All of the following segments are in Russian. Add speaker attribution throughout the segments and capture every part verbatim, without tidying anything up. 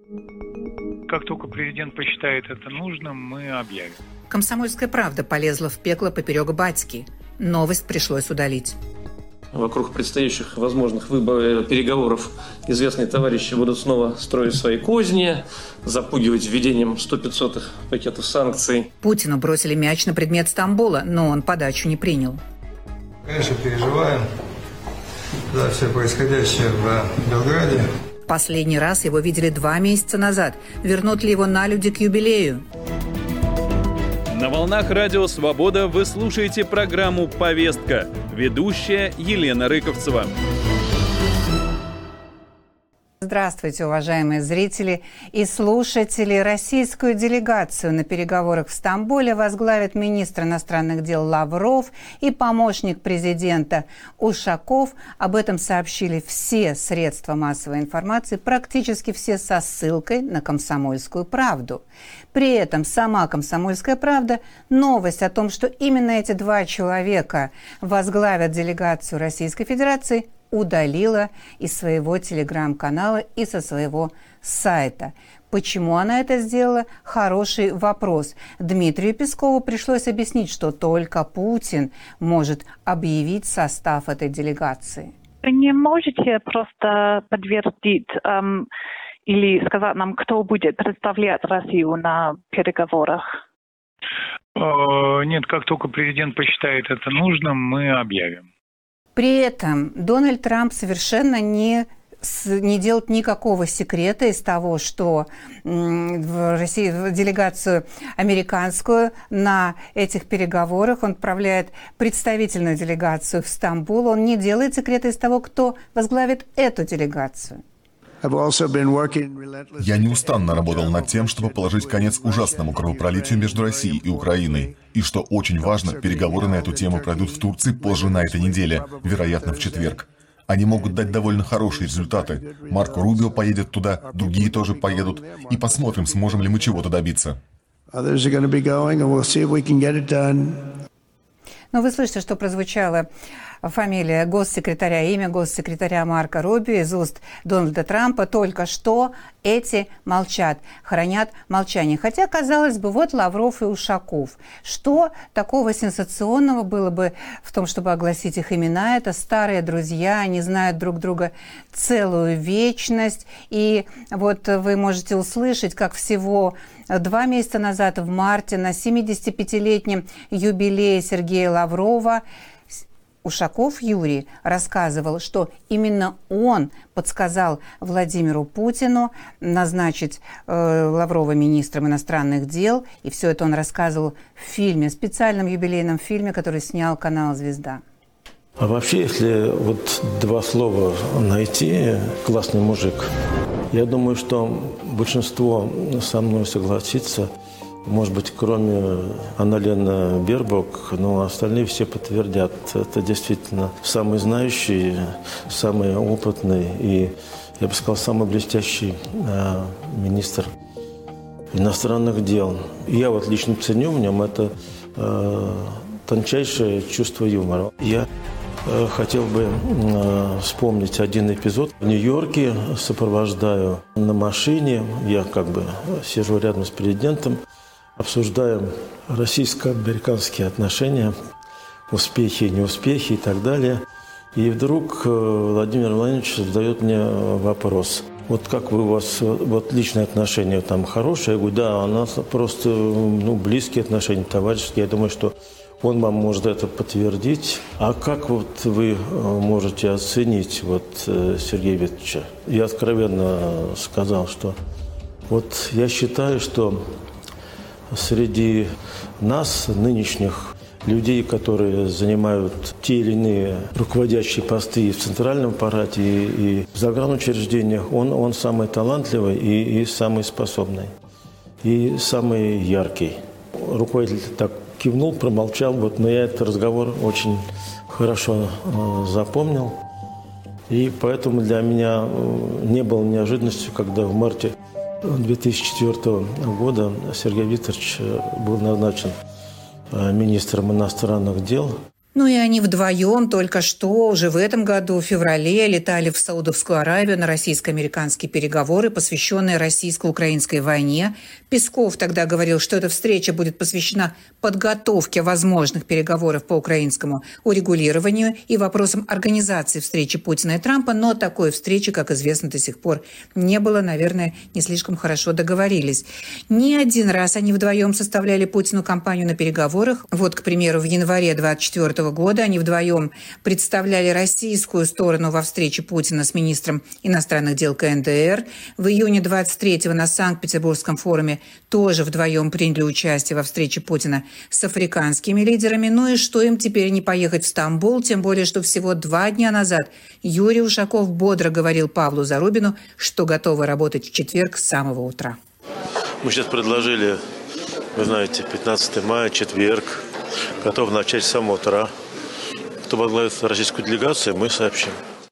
Speaker 1: Как только президент посчитает это нужным, мы объявим.
Speaker 2: «Комсомольская правда» полезла в пекло поперек батьки. Новость пришлось удалить.
Speaker 3: Вокруг предстоящих возможных выборов, переговоров известные товарищи будут снова строить свои козни, запугивать введением сто-пятьсот пакетов санкций.
Speaker 2: Путину бросили мяч на предмет Стамбула, но он подачу не принял.
Speaker 4: Конечно, переживаем за все происходящее в Белграде.
Speaker 2: Последний раз его видели два месяца назад. Вернут ли его на люди к юбилею?
Speaker 5: На волнах Радио Свобода вы слушаете программу «Повестка». Ведущая Елена Рыковцева.
Speaker 2: Здравствуйте, уважаемые зрители и слушатели. Российскую делегацию на переговорах в Стамбуле возглавят министр иностранных дел Лавров и помощник президента Ушаков. Об этом сообщили все средства массовой информации, практически все со ссылкой на «Комсомольскую правду». При этом сама «Комсомольская правда» новость о том, что именно эти два человека возглавят делегацию Российской Федерации, удалила из своего телеграм-канала и со своего сайта. Почему она это сделала? Хороший вопрос. Дмитрию Пескову пришлось объяснить, что только Путин может объявить состав этой делегации.
Speaker 6: Вы не можете просто подтвердить эм, или сказать нам, кто будет представлять Россию на переговорах?
Speaker 1: Нет, как только президент посчитает это нужным, мы объявим.
Speaker 2: При этом Дональд Трамп совершенно не, не делает никакого секрета из того, что в России, в делегацию американскую на этих переговорах он отправляет представительную делегацию в Стамбул. Он не делает секрета из того, кто возглавит эту делегацию.
Speaker 7: Я неустанно работал над тем, чтобы положить конец ужасному кровопролитию между Россией и Украиной. И что очень важно, переговоры на эту тему пройдут в Турции позже на этой неделе, вероятно, в четверг. Они могут дать довольно хорошие результаты. Марко Рубио поедет туда, другие тоже поедут. И посмотрим, сможем ли мы чего-то добиться.
Speaker 2: Но вы слышите, что прозвучала фамилия госсекретаря, имя госсекретаря Марко Рубио из уст Дональда Трампа. Только что эти молчат, хранят молчание. Хотя, казалось бы, вот Лавров и Ушаков. Что такого сенсационного было бы в том, чтобы огласить их имена? Это старые друзья, они знают друг друга целую вечность. И вот вы можете услышать, как всего два месяца назад, в марте, на семидесятипятилетнем юбилее Сергея Лаврова, Ушаков Юрий рассказывал, что именно он подсказал Владимиру Путину назначить э, Лаврова министром иностранных дел. И все это он рассказывал в фильме, специальном юбилейном фильме, который снял канал «Звезда».
Speaker 8: А вообще, если вот два слова найти, классный мужик, я думаю, что большинство со мной согласится. Может быть, кроме Анна-Лены Бербок, но остальные все подтвердят. Это действительно самый знающий, самый опытный и, я бы сказал, самый блестящий э, министр иностранных дел. И я вот лично ценю в нем это э, тончайшее чувство юмора. Я э, хотел бы э, вспомнить один эпизод. В Нью-Йорке сопровождаю на машине, я как бы сижу рядом с президентом, обсуждаем российско-американские отношения, успехи и неуспехи и так далее. И вдруг Владимир Владимирович задает мне вопрос. Вот как вы, у вас вот личные отношения там хорошие? Я говорю, да, у нас просто ну, близкие отношения, товарищеские. Я думаю, что он вам может это подтвердить. А как вот вы можете оценить вот Сергея Викторовича? Я откровенно сказал, что вот я считаю, что среди нас, нынешних людей, которые занимают те или иные руководящие посты и в центральном аппарате, и, и в загранучреждениях, он, он самый талантливый и, и самый способный, и самый яркий. Руководитель так кивнул, промолчал, вот, но я этот разговор очень хорошо э, запомнил. И поэтому для меня не было неожиданностью, когда в марте две тысячи четвёртого года Сергей Викторович был назначен министром иностранных дел.
Speaker 2: Ну и они вдвоем только что уже в этом году, в феврале, летали в Саудовскую Аравию на российско-американские переговоры, посвященные российско-украинской войне. Песков тогда говорил, что эта встреча будет посвящена подготовке возможных переговоров по украинскому урегулированию и вопросам организации встречи Путина и Трампа, но такой встречи, как известно, до сих пор не было. Наверное, не слишком хорошо договорились. Не один раз они вдвоем составляли Путину кампанию на переговорах. Вот, к примеру, в январе двадцать четвёртого года они вдвоем представляли российскую сторону во встрече Путина с министром иностранных дел ка эн дэ эр. В июне двадцать третьего на Санкт-Петербургском форуме тоже вдвоем приняли участие во встрече Путина с африканскими лидерами. Ну и что им теперь не поехать в Стамбул? Тем более, что всего два дня назад Юрий Ушаков бодро говорил Павлу Зарубину, что готовы работать в четверг с самого утра.
Speaker 8: Мы сейчас предложили, вы знаете, пятнадцатого мая, четверг. Готов начать с самого утра. Кто возглавит российскую делегацию, мы сообщим.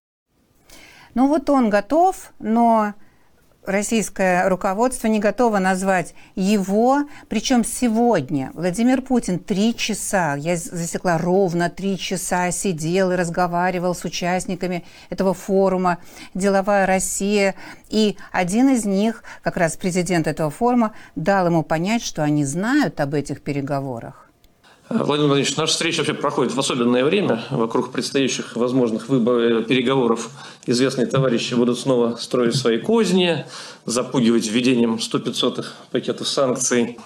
Speaker 2: Ну вот он готов, но российское руководство не готово назвать его, причем сегодня. Владимир Путин три часа, я засекла, ровно три часа сидел и разговаривал с участниками этого форума «Деловая Россия». И один из них, как раз президент этого форума, дал ему понять, что они знают об этих переговорах.
Speaker 3: Владимир Владимирович, наша встреча вообще проходит в особенное время. Вокруг предстоящих возможных выборов, переговоров известные товарищи будут снова строить свои козни, запугивать введением сто-пятьсот пакетов санкций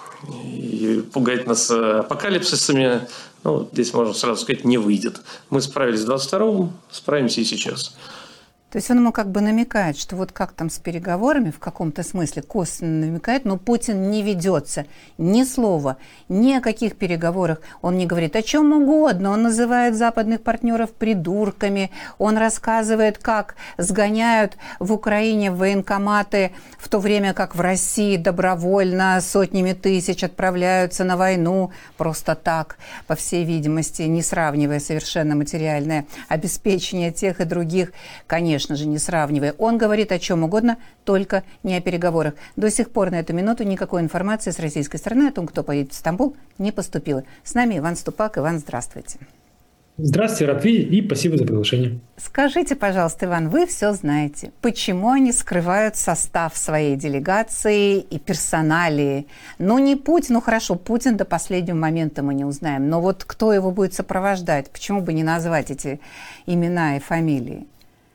Speaker 3: и пугать нас апокалипсисами. Ну, здесь, можно сразу сказать, не выйдет. Мы справились в двадцать втором, справимся и сейчас.
Speaker 2: То есть он ему как бы намекает, что вот как там с переговорами, в каком-то смысле косвенно намекает, но Путин не ведется ни слова, ни о каких переговорах. Он не говорит о чем угодно, он называет западных партнеров придурками, он рассказывает, как сгоняют в Украине военкоматы, в то время как в России добровольно сотнями тысяч отправляются на войну просто так, по всей видимости, не сравнивая совершенно материальное обеспечение тех и других, конечно. Конечно же, не сравнивая. Он говорит о чем угодно, только не о переговорах. До сих пор на эту минуту никакой информации с российской стороны о том, кто поедет в Стамбул, не поступило. С нами Иван Ступак. Иван, здравствуйте.
Speaker 9: Здравствуйте, рад видеть и спасибо за приглашение.
Speaker 2: Скажите, пожалуйста, Иван, вы все знаете. Почему они скрывают состав своей делегации и персоналии? Ну, не Путин, ну хорошо, Путин до последнего момента мы не узнаем. Но вот кто его будет сопровождать? Почему бы не назвать эти имена и фамилии?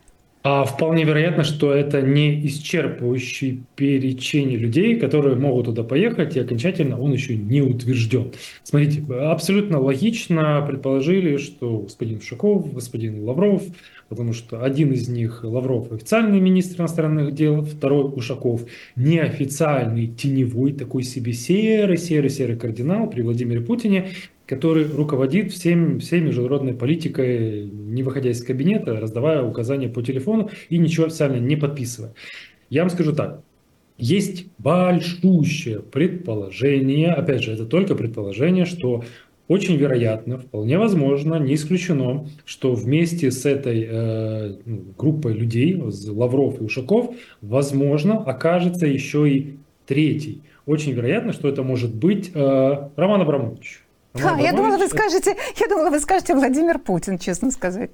Speaker 9: А вполне вероятно, что это не исчерпывающий перечень людей, которые могут туда поехать, и окончательно он еще не утвержден. Смотрите, абсолютно логично предположили, что господин Ушаков, господин Лавров, потому что один из них, Лавров, официальный министр иностранных дел, второй Ушаков, неофициальный, теневой, такой себе серый-серый-серый кардинал при Владимире Путине, который руководит всем, всей международной политикой, не выходя из кабинета, раздавая указания по телефону и ничего официально не подписывая. Я вам скажу так. Есть большущее предположение, опять же, это только предположение, что очень вероятно, вполне возможно, не исключено, что вместе с этой э, группой людей, Лавров и Ушаков, возможно, окажется еще и третий. Очень вероятно, что это может быть э, Роман Абрамович.
Speaker 2: А, я думала, вы скажете, я думала, вы скажете Владимир Путин, честно сказать.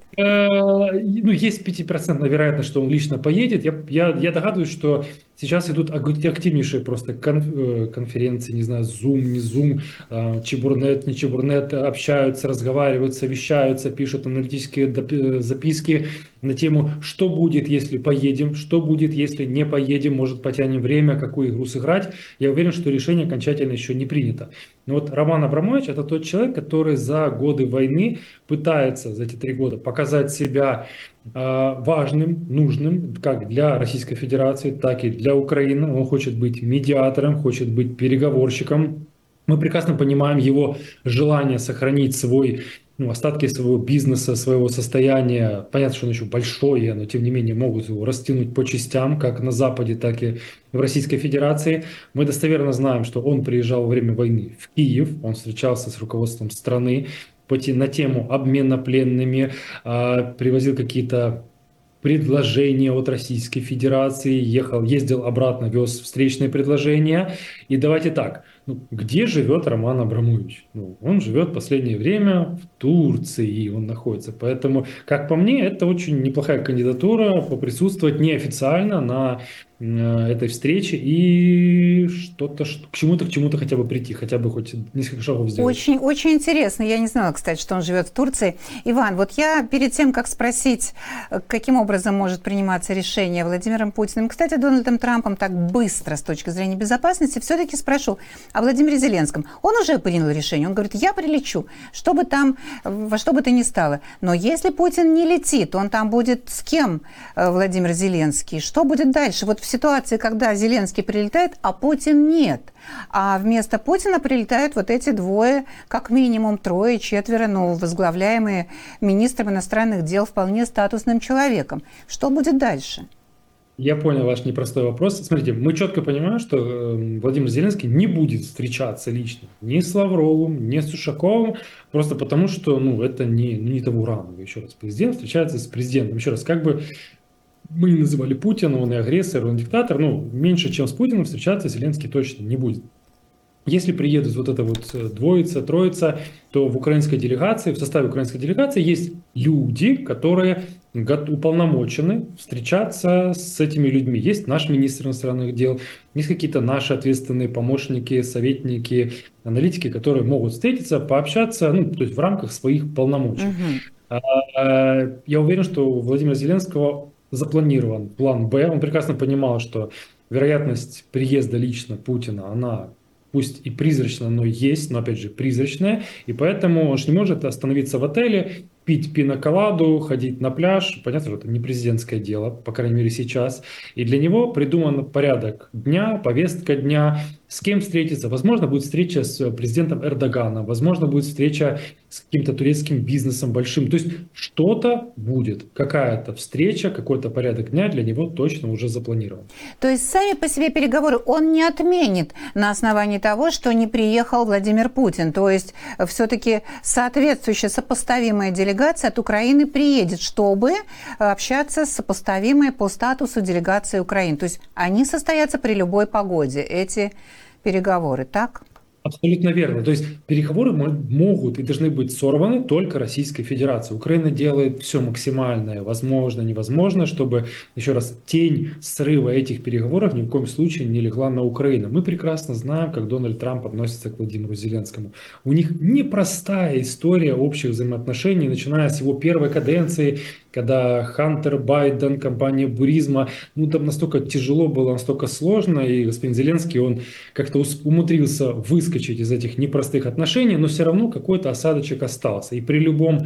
Speaker 9: Ну, есть пятипроцентная вероятность, что он лично поедет. Я, я, я догадываюсь, что сейчас идут активнейшие просто конференции, не знаю, Zoom, не Zoom, Чебурнет, не Чебурнет, общаются, разговаривают, совещаются, пишут аналитические записки на тему, что будет, если поедем, что будет, если не поедем, может, потянем время, какую игру сыграть. Я уверен, что решение окончательно еще не принято. Но вот Роман Абрамович – это тот человек, который за годы войны пытается за эти три года показать себя э, важным, нужным как для Российской Федерации, так и для Украины. Он хочет быть медиатором, хочет быть переговорщиком. Мы прекрасно понимаем его желание сохранить свой, ну, остатки своего бизнеса, своего состояния. Понятно, что он еще большой, но тем не менее могут его растянуть по частям, как на Западе, так и в Российской Федерации. Мы достоверно знаем, что он приезжал во время войны в Киев, он встречался с руководством страны на тему обмена пленными, привозил какие-то предложения от Российской Федерации, ехал, ездил обратно, вез встречные предложения. И давайте так, ну, где живет Роман Абрамович? Ну, он живет в последнее время в Турции, он находится. Поэтому, как по мне, это очень неплохая кандидатура поприсутствовать неофициально на этой встрече и что-то, к чему-то, к чему-то хотя бы прийти, хотя бы хоть несколько шагов сделать.
Speaker 2: Очень, очень интересно. Я не знала, кстати, что он живет в Турции. Иван, вот я перед тем, как спросить, каким образом может приниматься решение Владимиром Путиным, кстати, Дональдом Трампом так быстро с точки зрения безопасности, все-таки спрошу о Владимире Зеленском. Он уже принял решение. Он говорит, я прилечу, что бы там, во что бы то ни стало. Но если Путин не летит, он там будет с кем, Владимир Зеленский? Что будет дальше? Вот в ситуации, когда Зеленский прилетает, а Путин нет. А вместо Путина прилетают вот эти двое, как минимум трое, четверо, ну, возглавляемые министром иностранных дел вполне статусным человеком. Что будет дальше?
Speaker 9: Я понял ваш непростой вопрос. Смотрите, мы четко понимаем, что Владимир Зеленский не будет встречаться лично ни с Лавровым, ни с Ушаковым, просто потому что, ну, это не, не того ранга. Еще раз, президент встречается с президентом. Еще раз, как бы мы не называли Путина, он и агрессор, он диктатор, ну, меньше, чем с Путиным встречаться Зеленский точно не будет. Если приедут вот эта вот двоица, троица, то в украинской делегации, в составе украинской делегации есть люди, которые уполномочены встречаться с этими людьми. Есть наш министр иностранных дел, есть какие-то наши ответственные помощники, советники, аналитики, которые могут встретиться, пообщаться, ну, то есть в рамках своих полномочий. Uh-huh. Я уверен, что у Владимира Зеленского запланирован план «Б». Он прекрасно понимал, что вероятность приезда лично Путина, она пусть и призрачная, но есть, но опять же призрачная, и поэтому он же не может остановиться в отеле, пить пиноколаду, ходить на пляж. Понятно, что это не президентское дело, по крайней мере сейчас. И для него придуман порядок дня, повестка дня, с кем встретиться. Возможно, будет встреча с президентом Эрдоганом, возможно, будет встреча с каким-то турецким бизнесом большим. То есть что-то будет, какая-то встреча, какой-то порядок дня для него точно уже запланирован.
Speaker 2: То есть сами по себе переговоры он не отменит на основании того, что не приехал Владимир Путин. То есть все-таки соответствующая, сопоставимая делегация от Украины приедет, чтобы общаться с сопоставимой по статусу делегацией Украины. То есть они состоятся при любой погоде, эти переговоры, так?
Speaker 9: Абсолютно верно. То есть переговоры могут и должны быть сорваны только Российской Федерацией. Украина делает все максимальное, возможно, невозможно, чтобы, еще раз, тень срыва этих переговоров ни в коем случае не легла на Украину. Мы прекрасно знаем, как Дональд Трамп относится к Владимиру Зеленскому. У них непростая история общих взаимоотношений, начиная с его первой каденции, когда Хантер Байден, компания Буризма, ну там настолько тяжело было, настолько сложно, и господин Зеленский, он как-то умудрился выскочить из этих непростых отношений, но все равно какой-то осадочек остался. И при любом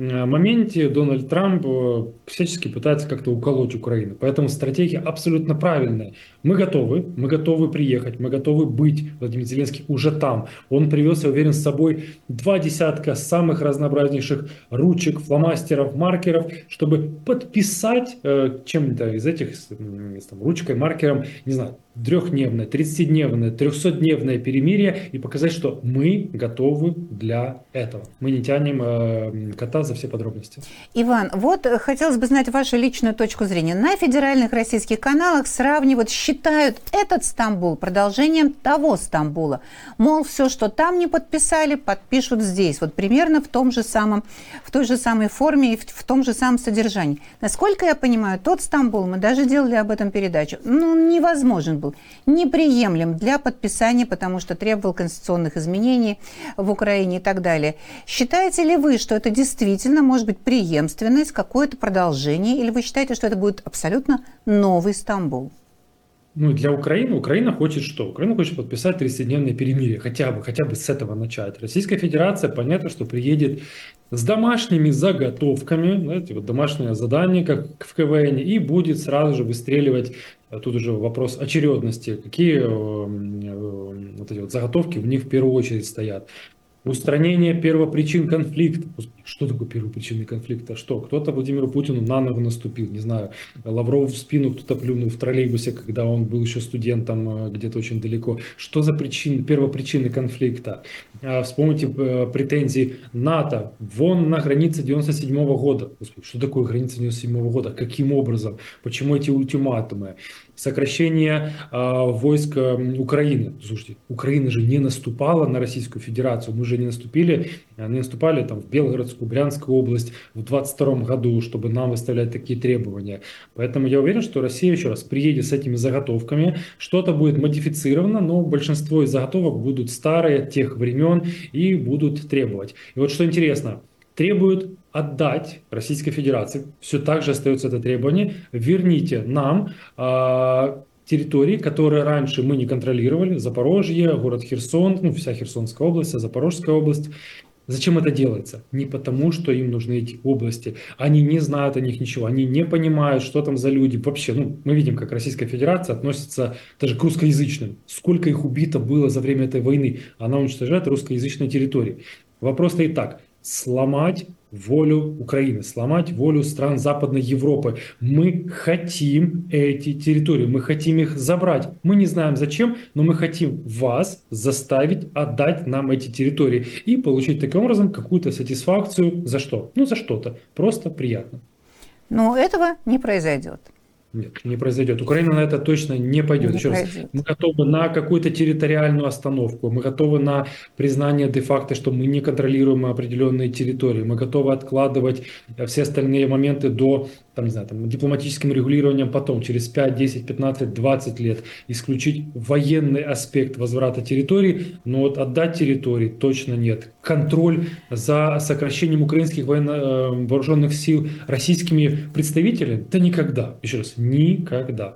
Speaker 9: моменте Дональд Трамп всячески пытается как-то уколоть Украину. Поэтому стратегия абсолютно правильная. Мы готовы, мы готовы приехать, мы готовы быть. Владимир Зеленский уже там. Он привез, я уверен, с собой два десятка самых разнообразнейших ручек, фломастеров, маркеров, чтобы подписать э, чем-то из этих, там, ручкой, маркером, не знаю, трехдневное, тридцатидневное, трехсотдневное перемирие и показать, что мы готовы для этого. Мы не тянем э, кота за все подробности.
Speaker 2: Иван, вот хотелось бы знать вашу личную точку зрения. На федеральных российских каналах сравнивают, считают этот Стамбул продолжением того Стамбула. Мол, все, что там не подписали, подпишут здесь. Вот примерно в том же самом, в той же самой форме и в, в том же самом содержании. Насколько я понимаю, тот Стамбул, мы даже делали об этом передачу, ну, невозможен был, неприемлем для подписания, потому что требовал конституционных изменений в Украине и так далее. Считаете ли вы, что это действительно может быть преемственность, какое-то продолжение, или вы считаете, что это будет абсолютно новый Стамбул?
Speaker 9: Ну, для Украины, Украина хочет что? Украина хочет подписать тридцатидневное перемирие, хотя бы, хотя бы с этого начать. Российская Федерация, понятно, что приедет с домашними заготовками, знаете, вот домашнее задание, как в КВН, и будет сразу же выстреливать, тут уже вопрос очередности, какие вот эти вот заготовки у них в первую очередь стоят. Устранение первопричин конфликта. Что такое первопричины конфликта? Что? Кто-то Владимиру Путину на ногу наступил, не знаю. Лаврову в спину кто-то плюнул в троллейбусе, когда он был еще студентом где-то очень далеко. Что за причины, первопричины конфликта? Вспомните претензии НАТО. Вон на границе девяносто седьмого года. Господи, что такое граница девяносто седьмого года? Каким образом? Почему эти ультиматумы? сокращение э, войск э, Украины. Слушайте, Украина же не наступала на Российскую Федерацию, мы же не наступили, не наступали там, в Белгородскую, Брянскую область в двадцать втором году, чтобы нам выставлять такие требования. Поэтому я уверен, что Россия, еще раз, приедет с этими заготовками, что-то будет модифицировано, но большинство из заготовок будут старые, тех времен, и будут требовать. И вот что интересно, требуют отдать Российской Федерации, все так же остается это требование, верните нам э, территории, которые раньше мы не контролировали, Запорожье, город Херсон, ну, вся Херсонская область, Запорожская область. Зачем это делается? Не потому, что им нужны эти области. Они не знают о них ничего, они не понимают, что там за люди. Вообще, ну, мы видим, как Российская Федерация относится даже к русскоязычным. Сколько их убито было за время этой войны. Она уничтожает русскоязычные территории. Вопрос стоит так. Сломать волю Украины, сломать волю стран Западной Европы. Мы хотим эти территории, мы хотим их забрать. Мы не знаем зачем, но мы хотим вас заставить отдать нам эти территории и получить таким образом какую-то сатисфакцию. За что? Ну, за что-то. Просто приятно.
Speaker 2: Но этого не произойдет.
Speaker 9: Нет, не произойдет. Украина на это точно не пойдет.
Speaker 2: Не
Speaker 9: Еще раз,
Speaker 2: пройдет.
Speaker 9: мы готовы на какую-то территориальную остановку, мы готовы на признание де-факто, что мы не контролируем определенные территории, мы готовы откладывать все остальные моменты до, там, не знаю, там, дипломатическим регулированием потом, через пять, десять, пятнадцать, двадцать лет, исключить военный аспект возврата территорий, но вот отдать территории точно нет. Контроль за сокращением украинских военно- вооруженных сил российскими представителями, да никогда, еще раз, никогда.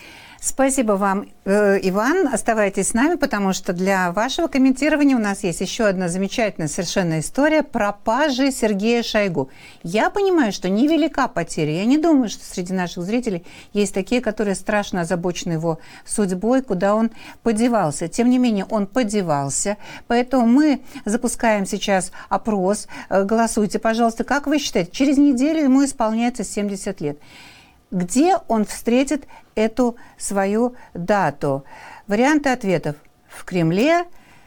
Speaker 2: Спасибо вам, Иван. Оставайтесь с нами, потому что для вашего комментирования у нас есть еще одна замечательная совершенно история пропажи Сергея Шойгу. Я понимаю, что невелика потеря. Я не думаю, что среди наших зрителей есть такие, которые страшно озабочены его судьбой, куда он подевался. Тем не менее, он подевался. Поэтому мы запускаем сейчас опрос. Голосуйте, пожалуйста. Как вы считаете, через неделю ему исполняется семьдесят лет. Где он встретит эту свою дату? Варианты ответов: в Кремле,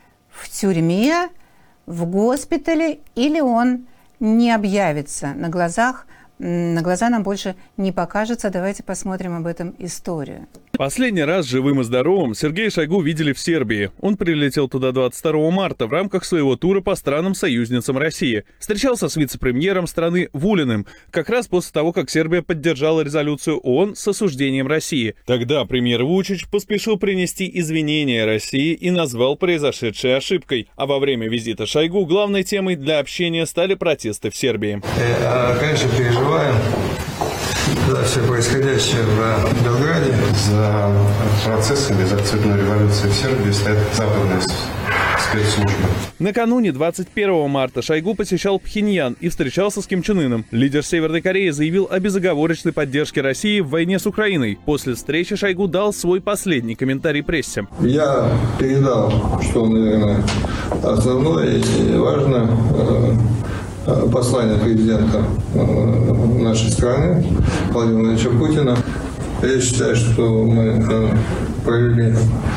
Speaker 2: в тюрьме, в госпитале, или он не объявится на глазах, на глаза нам больше не покажется. Давайте посмотрим об этом историю.
Speaker 5: Последний раз живым и здоровым Сергея Шойгу видели в Сербии. Он прилетел туда двадцать второго марта в рамках своего тура по странам-союзницам России. Встречался с вице-премьером страны Вулиным, как раз после того, как Сербия поддержала резолюцию ООН с осуждением России. Тогда премьер Вучич поспешил принести извинения России и назвал произошедшее ошибкой. А во время визита Шойгу главной темой для общения стали протесты в Сербии.
Speaker 4: Э, конечно, переживаем за все происходящее в Белграде.
Speaker 10: За процессами, за цветной революцией в Сербии стоят западные спецслужбы.
Speaker 5: Накануне двадцать первого марта Шойгу посещал Пхеньян и встречался с Ким Чен Ыном. Лидер Северной Кореи заявил о безоговорочной поддержке России в войне с Украиной. После встречи Шойгу дал свой последний комментарий прессе.
Speaker 4: Я передал, что, наверное, основное и важно, послание президента нашей страны Владимира Владимировича Путина. Я считаю, что мы провели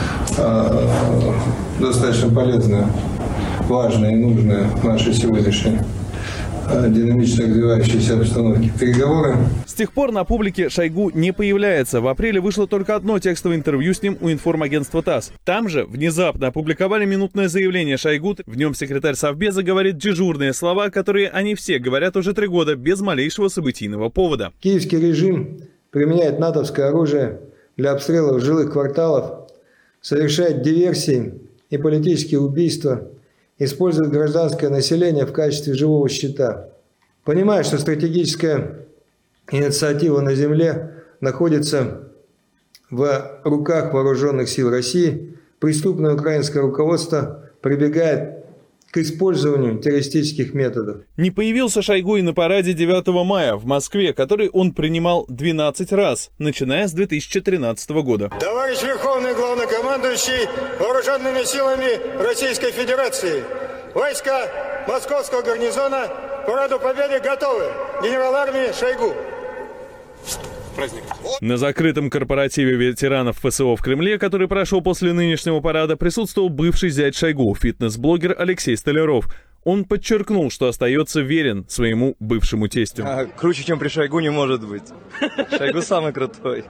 Speaker 4: достаточно полезное, важное и нужное в нашей сегодняшней динамично развивающейся обстановке переговоры.
Speaker 5: С тех пор на публике Шойгу не появляется. В апреле вышло только одно текстовое интервью с ним у информагентства ТАСС. Там же внезапно опубликовали минутное заявление Шойгу. В нем секретарь Совбеза говорит дежурные слова, которые они все говорят уже три года без малейшего событийного повода.
Speaker 4: Киевский режим применяет натовское оружие для обстрелов жилых кварталов, совершает диверсии и политические убийства, использует гражданское население в качестве живого щита. Понимая, что стратегическая инициатива на земле находится в руках вооруженных сил России, преступное украинское руководство прибегает к использованию террористических методов.
Speaker 5: Не появился Шойгу и на параде девятого мая в Москве, который он принимал двенадцать раз, начиная с две тысячи тринадцатого года.
Speaker 4: Товарищ Верховный Главнокомандующий Вооруженными силами Российской Федерации, войска Московского гарнизона к параду Победы готовы. Генерал армии Шойгу.
Speaker 5: Праздник. На закрытом корпоративе ветеранов ФСО в Кремле, который прошел после нынешнего парада, присутствовал бывший зять Шойгу, фитнес-блогер Алексей Столяров. Он подчеркнул, что остается верен своему бывшему тестю.
Speaker 11: А, круче, чем при Шойгу, не может быть. Шойгу самый крутой.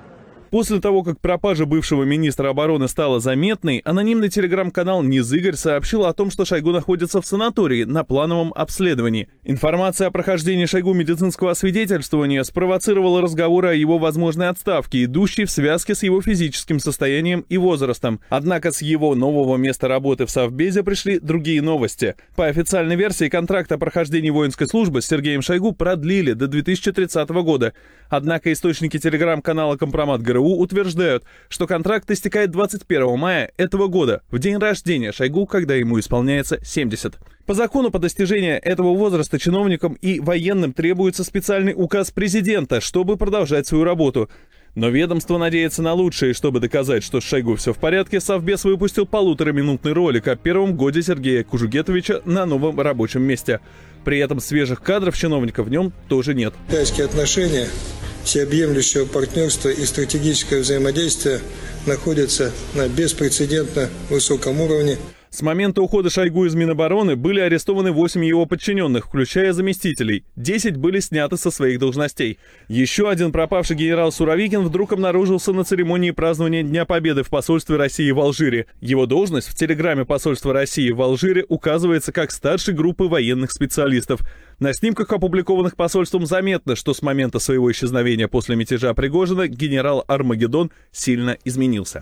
Speaker 5: После того, как пропажа бывшего министра обороны стала заметной, анонимный телеграм-канал «Низыгорь» сообщил о том, что Шойгу находится в санатории на плановом обследовании. Информация о прохождении Шойгу медицинского освидетельствования спровоцировала разговоры о его возможной отставке, идущей в связке с его физическим состоянием и возрастом. Однако с его нового места работы в Совбезе пришли другие новости. По официальной версии, контракт о прохождении воинской службы с Сергеем Шойгу продлили до две тысячи тридцатого года. Однако источники телеграм-канала «Компромат ГРУ» утверждают, что контракт истекает двадцать первого мая этого года, в день рождения Шойгу, когда ему исполняется семьдесят. По закону, по достижении этого возраста чиновникам и военным требуется специальный указ президента, чтобы продолжать свою работу. Но ведомство надеется на лучшее, и чтобы доказать, что с Шойгу все в порядке, Совбез выпустил полутораминутный ролик о первом годе Сергея Кужугетовича на новом рабочем месте. При этом свежих кадров чиновника в нем тоже нет.
Speaker 4: Тайские отношения, всеобъемлющего партнерства и стратегическое взаимодействие находятся на беспрецедентно высоком уровне.
Speaker 5: С момента ухода Шойгу из Минобороны были арестованы восемь его подчиненных, включая заместителей. десять были сняты со своих должностей. Еще один пропавший генерал Суровикин вдруг обнаружился на церемонии празднования Дня Победы в посольстве России в Алжире. Его должность в телеграме посольства России в Алжире указывается как старший группы военных специалистов. На снимках, опубликованных посольством, заметно, что с момента своего исчезновения после мятежа Пригожина генерал Армагеддон сильно изменился.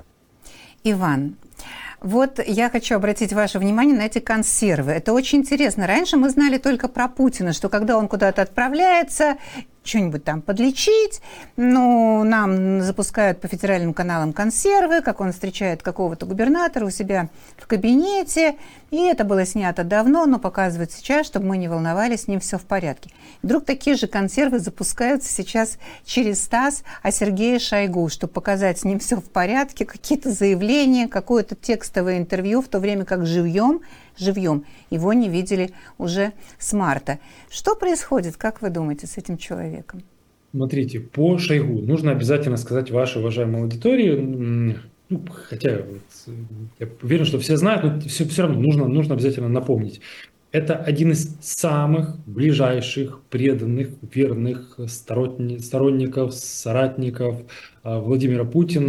Speaker 2: Иван, вот я хочу обратить ваше внимание на эти консервы. Это очень интересно. Раньше мы знали только про Путина, что когда он куда-то отправляется, что-нибудь там подлечить, ну, нам запускают по федеральным каналам консервы, как он встречает какого-то губернатора у себя в кабинете. И это было снято давно, но показывают сейчас, чтобы мы не волновались, с ним все в порядке. И вдруг такие же консервы запускаются сейчас через ТАСС о Сергее Шойгу, чтобы показать, с ним все в порядке, какие-то заявления, какое-то текстовое интервью, в то время как живьем, живьем его не видели уже с марта. Что происходит, как вы думаете, с этим человеком?
Speaker 9: Смотрите, по Шойгу нужно обязательно сказать вашей уважаемой аудитории, ну, хотя вот, я уверен, что все знают, но все, все равно нужно, нужно обязательно напомнить. Это один из самых ближайших, преданных, верных сторонников, соратников Владимира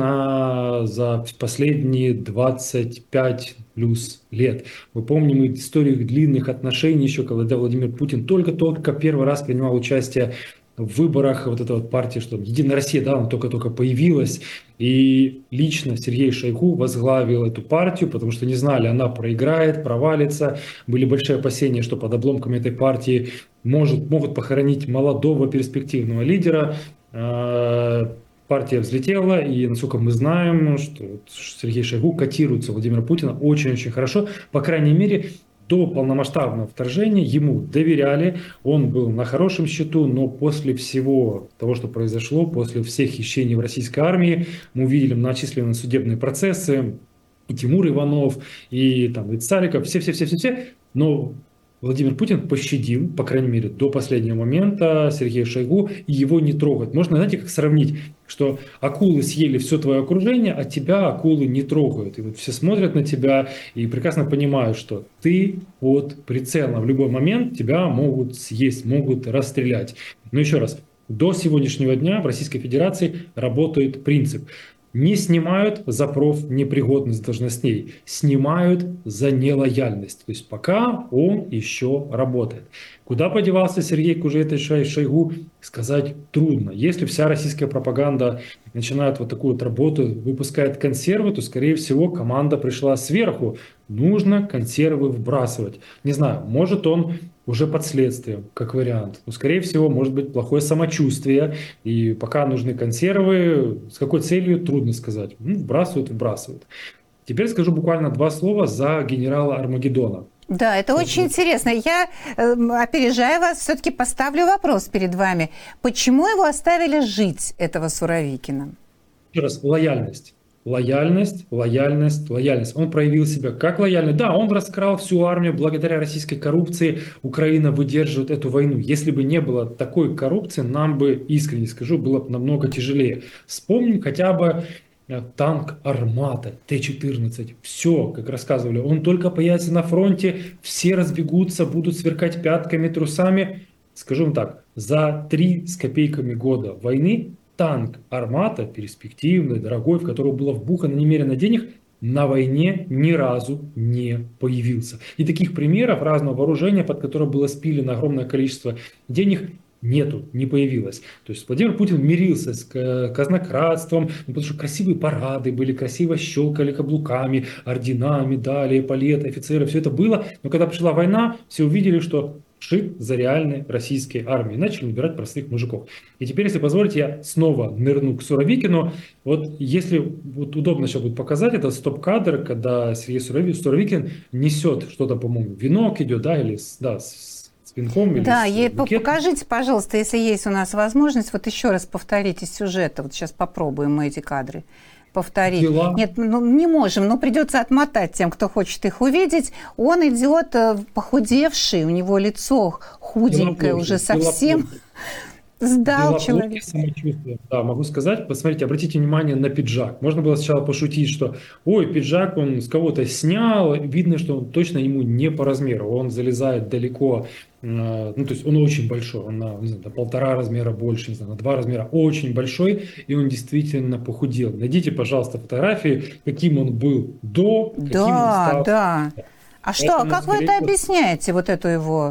Speaker 9: Путина за последние двадцать пять плюс лет. Мы помним историю длинных отношений еще, когда Владимир Путин только-только первый раз принимал участие в выборах вот этой вот партии, что Единая Россия, да, она только-только появилась, и лично Сергей Шойгу возглавил эту партию, потому что не знали, она проиграет, провалится, были большие опасения, что под обломками этой партии может, могут похоронить молодого перспективного лидера. Партия взлетела, и, насколько мы знаем, что Сергей Шойгу котируется Владимира Путина очень-очень хорошо, по крайней мере, до полномасштабного вторжения ему доверяли, он был на хорошем счету, но после всего того, что произошло, после всех хищений в российской армии, мы увидели многочисленные судебные процессы, и Тимур Иванов, и там, и Цариков, все-все-все-все-все, но Владимир Путин пощадил, по крайней мере, до последнего момента Сергея Шойгу, и его не трогают. Можно, знаете, как сравнить, что акулы съели все твое окружение, а тебя акулы не трогают. И вот все смотрят на тебя и прекрасно понимают, что ты под прицелом. В любой момент тебя могут съесть, могут расстрелять. Но еще раз, до сегодняшнего дня в Российской Федерации работает принцип. Не снимают за профнепригодность должностей, снимают за нелояльность. То есть пока он еще работает. Куда подевался Сергей Кужугетович Шойгу, сказать трудно. Если вся российская пропаганда начинает вот такую вот работу, выпускает консервы, то, скорее всего, команда пришла сверху. Нужно консервы вбрасывать. Не знаю, может он уже под следствием, как вариант. Но, скорее всего, может быть плохое самочувствие. И пока нужны консервы, с какой целью, трудно сказать. Ну, вбрасывают, вбрасывают. Теперь скажу буквально два слова за генерала Армагеддона.
Speaker 2: Да, это очень интересно. Я, э, опережая вас, все-таки поставлю вопрос перед вами. Почему его оставили жить, этого Суровикина?
Speaker 9: Еще раз, лояльность. Лояльность, лояльность, лояльность. Он проявил себя как лояльный. Да, он раскрал всю армию. Благодаря российской коррупции Украина выдерживает эту войну. Если бы не было такой коррупции, нам бы, искренне скажу, было бы намного тяжелее. Вспомним хотя бы танк «Армата» Т четырнадцать. Все, как рассказывали, он только появится на фронте, все разбегутся, будут сверкать пятками, трусами. Скажу вам так, за три с копейками года войны танк «Армата», перспективный, дорогой, в который было вбухано немерено денег, на войне ни разу не появился. И таких примеров разного вооружения, под которое было спилено огромное количество денег, нету, не появилось. То есть Владимир Путин мирился с казнократством, ну, потому что красивые парады были, красиво щелкали каблуками, ордена, медали, эполеты, офицеры, все это было. Но когда пришла война, все увидели, что шит за реальной российской армией. Начали набирать простых мужиков. И теперь, если позволите, я снова нырну к Суровикину. Вот если вот удобно сейчас будет показать, это стоп-кадр, когда Сергей Суровикин несет что-то, по-моему, венок идет, да, или да, с венком, или
Speaker 2: да,
Speaker 9: с
Speaker 2: ей
Speaker 9: букетом.
Speaker 2: Покажите, пожалуйста, если есть у нас возможность, вот еще раз повторите сюжет. Вот сейчас попробуем мы эти кадры повторить.
Speaker 9: Дела.
Speaker 2: Нет, ну, не можем, но придется отмотать тем, кто хочет их увидеть. Он идет похудевший, у него лицо худенькое,
Speaker 9: Дела
Speaker 2: уже
Speaker 9: плохи,
Speaker 2: совсем
Speaker 9: дела
Speaker 2: сдал
Speaker 9: Дела
Speaker 2: человек.
Speaker 9: плохи, самочувствие. Да, могу сказать. Посмотрите, обратите внимание на пиджак. Можно было сначала пошутить, что ой, пиджак он с кого-то снял. Видно, что он точно ему не по размеру. Он залезает далеко. Ну, то есть он очень большой. Он на, не знаю, на полтора размера больше, не знаю, на два размера. Очень большой. И он действительно похудел. Найдите, пожалуйста, фотографии, каким он был до, каким
Speaker 2: Да,
Speaker 9: он стал.
Speaker 2: да. А что,
Speaker 9: Поэтому,
Speaker 2: как вы это
Speaker 9: скорее всего,
Speaker 2: объясняете, вот эту его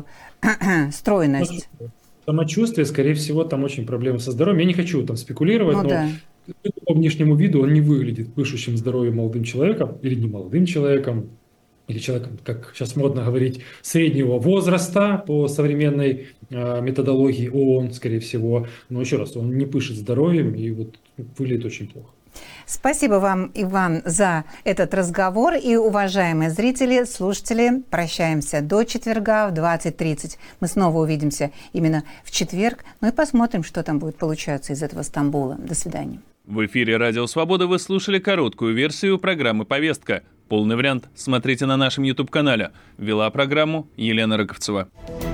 Speaker 2: стройность?
Speaker 9: Самочувствие, скорее всего, там очень проблемы со здоровьем. Я не хочу там спекулировать,
Speaker 2: Ну
Speaker 9: но
Speaker 2: да.
Speaker 9: по внешнему виду он не выглядит пышущим здоровьем молодым человеком или не молодым человеком, или человеком, как сейчас модно говорить, среднего возраста по современной э, методологии ООН, скорее всего. Но еще раз, он не пышет здоровьем и вот выглядит очень плохо.
Speaker 2: Спасибо вам, Иван, за этот разговор. И, уважаемые зрители, слушатели, прощаемся до четверга в двадцать тридцать. Мы снова увидимся именно в четверг. Ну и посмотрим, что там будет получаться из этого Стамбула. До свидания.
Speaker 5: В эфире «Радио Свобода» вы слушали короткую версию программы «Повестка». Полный вариант смотрите на нашем YouTube-канале. Вела программу Елена Рыковцева.